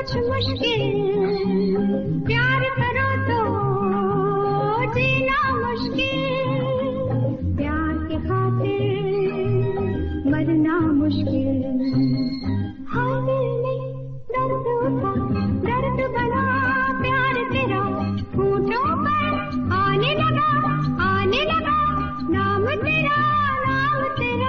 कुछ मुश्किल, प्यार करो तो जीना मुश्किल, प्यार के खातिर मरना मुश्किल। हाय दिल में दर्द उठा, दर्द बना प्यार तेरा, होठों पर आने लगा नाम तेरा, नाम तेरा।